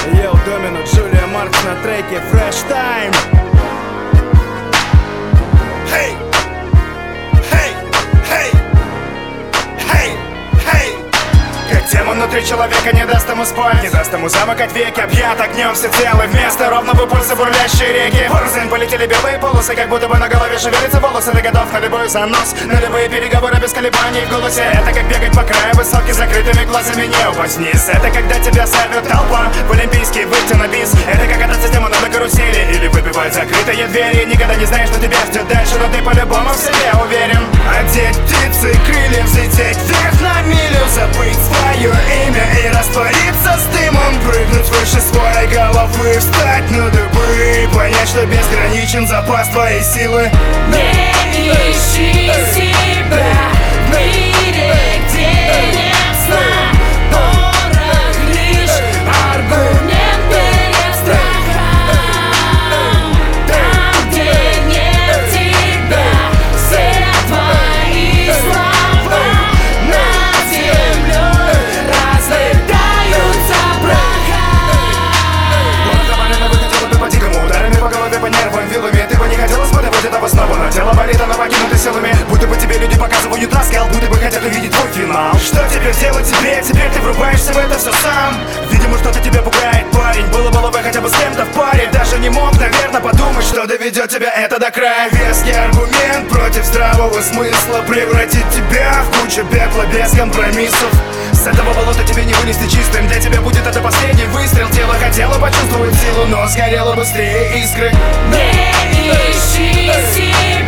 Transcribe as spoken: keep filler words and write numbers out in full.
Йоу, Домино, Джулия Маркс на треке Fresh Time. Hey, hey, hey, hey, hey. Как тема внутри человека не даст ему спать, не даст ему замыкать веки, объят огнем всецелый. Вместо ровного пульса бурлящие реки. Борзым полетели белые полосы, как будто бы на голове шевелятся волосы. Ты готов на любой занос, на любые переговоры без колебаний в голосе. Это как бегать по краю высоки закрытыми глазами, не упасть вниз. Это когда тебя сорвет толпа в олимпийский, выйти на бис. Это как кататься с демоном на карусели или выпивать закрытые двери. Никогда не знаешь, что тебя ждет дальше, но ты по-любому в себе уверен. Одеть птицы, крылья, взлететь вверх на милю, забыть свое имя и раствориться с дымом. Прыгнуть выше своей головы, встать на дыбы, понять, что безграничен запас твоей силы. Не ищи себя в мире, где нет сна. Порох лишь аргумент перед страхом. Там, где нет тебя, все твои слова над землей разлетаются прахом. По дикому, ударами по голове, по нервам, вилами. Ты бы не хотел испытывать этого снова, но тело болит, оно покинуто силами. Будто бы тебе люди показывают раскал, будто бы хотят увидеть твой финал. Что теперь делать тебе? Теперь ты врубаешься в это все сам. Видимо, что-то тебя пугает, парень. Было было бы хотя бы с кем-то в паре. Даже не мог, наверное, подумать, что доведет тебя это до края. Веский аргумент против здравого смысла превратит тебя в кучу пепла без компромиссов. С этого болота тебе не вынести чистым. Для тебя будет это последний выстрел. Тело хотело почувствовать силу, но сгорело быстрее искры. Не ищи себя.